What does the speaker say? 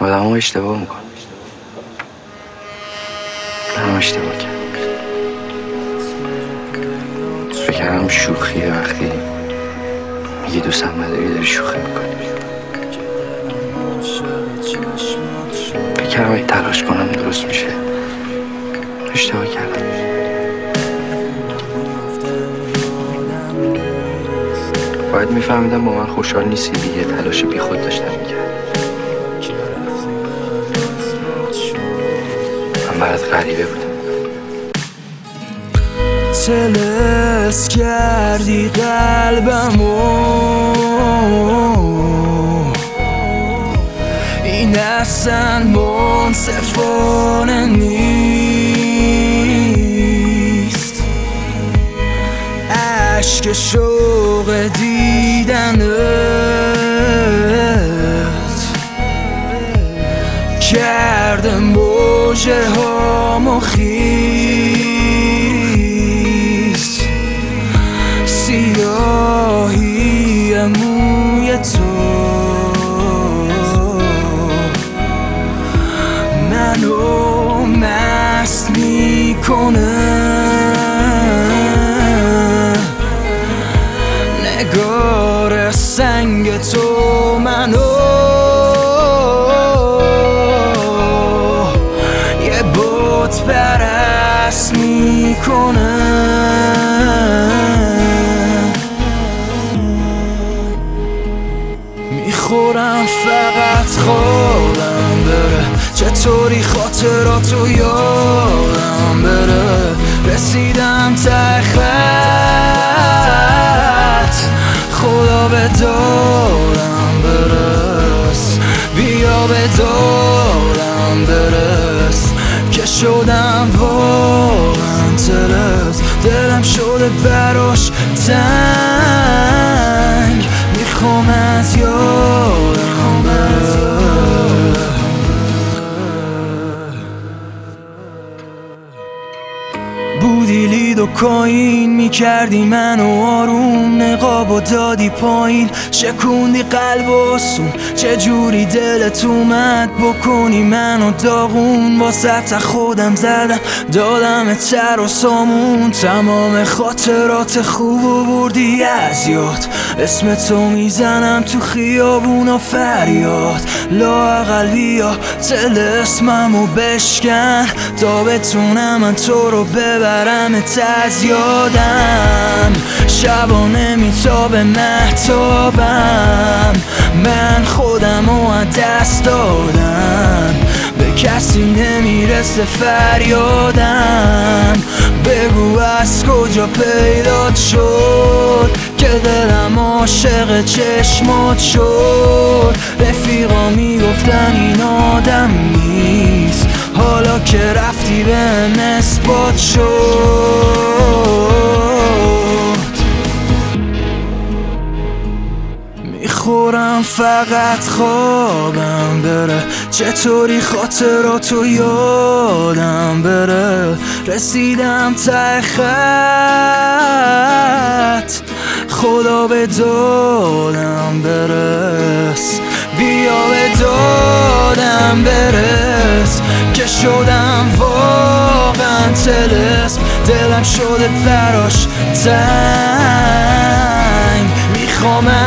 آدم ها اشتباه میکن. منم اشتباه کردم. فکرم شوخیه وقتی میگی دوستم نداری داری شوخی میکنی. فکرم اگه تلاش کنم درست میشه. اشتباه کردم. باید میفهمیدم با من خوشحال نیستی، یه تلاش بی خود داشتم میکرد. من برات غریبه بودم. تلس کردی قلبمو، این اصلا منصفانه نیست. عشق شوق دیدنت کرده موجه هامو خیس. سیاهی موی تو منو مست میکنه. نگار سنگ تو منو یه بت پرست میکنه. میخورم فقط خوابم بره، چطوری خاطراتو یادم بره. رسیدم ته خط، خدا به دارم برس، بیا به دارم برس. که شدم واقعا تلس، دلم شده براش تنگ. میخوام از یادم بره. بودی لید و کاین، میکردی منو آروم. نقاب و دادی پایین، شکوندی قلب و سون. چجوری دلت اومد بکنی منو داغون. واسه خودم زدم دادم تر و سامون. تمام خاطرات خوب و بردی از یاد. اسم تو میزنم تو خیابون و فریاد. لااقل بیا طلسممو بشکن تا بتونم من تو رو ببرم از یادم. شبا نمیتابه مهتابم، من خودمو از دست دادم. به کسی نمیرسه فریادم. بگو از کجا پیدات شد که دلم عاشق چشمات شد. رفیقا میگفتن این آدم نیست، حالا که رفتی بهم اثبات شد. میخورم فقط خوابم بره، چطوری خاطراتو یادم بره. رسیدم ته خط، خدا به دادم برس، بیا به دادم برس. که شدم واقعا طلسم، دلم شده براش تنگ. میخوام